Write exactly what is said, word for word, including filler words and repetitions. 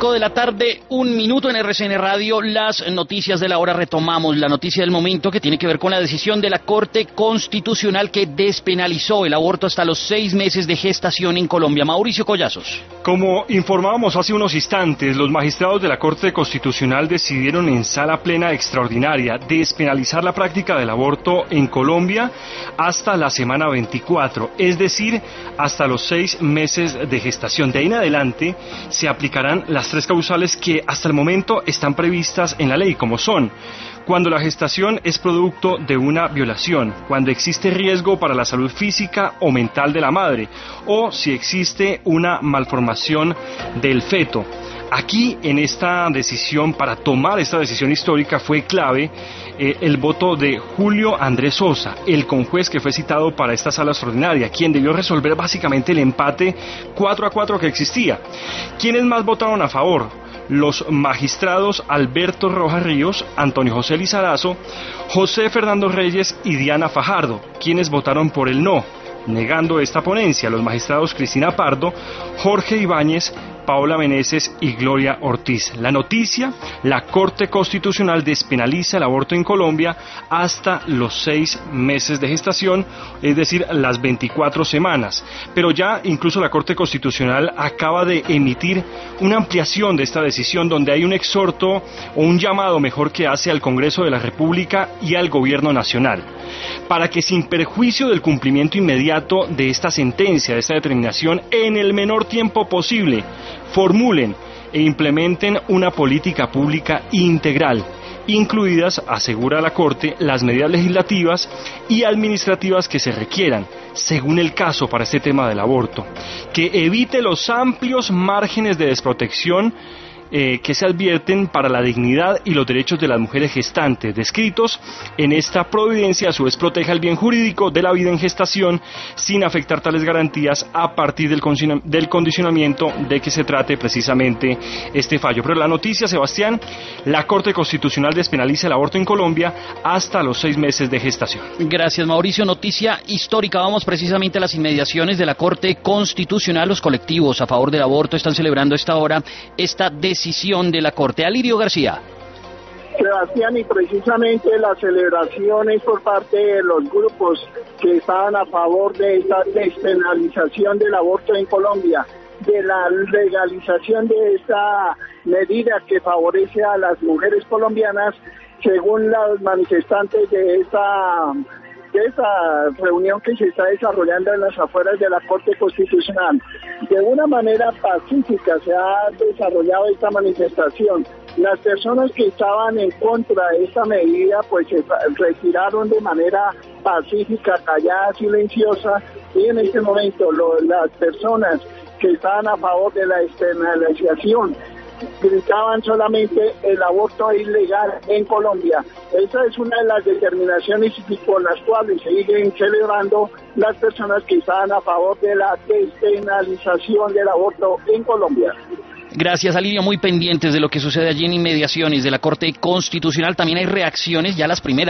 Cinco de la tarde, un minuto en R C N Radio, las noticias de la hora. Retomamos la noticia del momento que tiene que ver con la decisión de la Corte Constitucional que despenalizó el aborto hasta los seis meses de gestación en Colombia. Mauricio Collazos. Como informábamos hace unos instantes, los magistrados de la Corte Constitucional decidieron en sala plena extraordinaria despenalizar la práctica del aborto en Colombia hasta la semana veinticuatro, es decir, hasta los seis meses de gestación. De ahí en adelante se aplicarán las tres causales que hasta el momento están previstas en la ley, como son: cuando la gestación es producto de una violación, cuando existe riesgo para la salud física o mental de la madre, o si existe una malformación del feto. Aquí, en esta decisión, para tomar esta decisión histórica, fue clave eh, el voto de Julio Andrés Sosa, el conjuez que fue citado para esta sala extraordinaria, quien debió resolver básicamente el empate cuatro a cuatro que existía. ¿Quiénes más votaron a favor? Los magistrados Alberto Rojas Ríos, Antonio José Lizarazo, José Fernando Reyes y Diana Fajardo, quienes votaron por el no. Negando esta ponencia, los magistrados Cristina Pardo, Jorge Ibáñez, Paola Meneses y Gloria Ortiz. La noticia: la Corte Constitucional despenaliza el aborto en Colombia hasta los seis meses de gestación, es decir, las veinticuatro semanas. Pero ya incluso la Corte Constitucional acaba de emitir una ampliación de esta decisión, donde hay un exhorto o un llamado mejor que hace al Congreso de la República y al Gobierno Nacional, para que sin perjuicio del cumplimiento inmediato de esta sentencia, de esta determinación, en el menor tiempo posible, formulen e implementen una política pública integral, incluidas, asegura la Corte, las medidas legislativas y administrativas que se requieran, según el caso para este tema del aborto, que evite los amplios márgenes de desprotección Eh, que se advierten para la dignidad y los derechos de las mujeres gestantes, descritos en esta providencia. A su vez proteja el bien jurídico de la vida en gestación sin afectar tales garantías a partir del, del condicionamiento de que se trate precisamente este fallo. Pero la noticia, Sebastián: la Corte Constitucional despenaliza el aborto en Colombia hasta los seis meses de gestación. Gracias, Mauricio. Noticia histórica. Vamos precisamente a las inmediaciones de la Corte Constitucional. Los colectivos a favor del aborto están celebrando a esta hora esta decisión decisión de la Corte. Alirio García. Sebastián, y precisamente las celebraciones por parte de los grupos que estaban a favor de esta despenalización del aborto en Colombia, de la legalización de esta medida que favorece a las mujeres colombianas, según los manifestantes de esta de esta reunión que se está desarrollando en las afueras de la Corte Constitucional. De una manera pacífica se ha desarrollado esta manifestación. Las personas que estaban en contra de esta medida pues se retiraron de manera pacífica, callada, silenciosa, y en este momento lo, las personas que estaban a favor de la despenalización gritaban solamente: el aborto es ilegal en Colombia. Esa es una de las determinaciones por las cuales se siguen celebrando las personas que estaban a favor de la despenalización del aborto en Colombia. Gracias, Alirio. Muy pendientes de lo que sucede allí en inmediaciones de la Corte Constitucional. También hay reacciones, ya las primeras.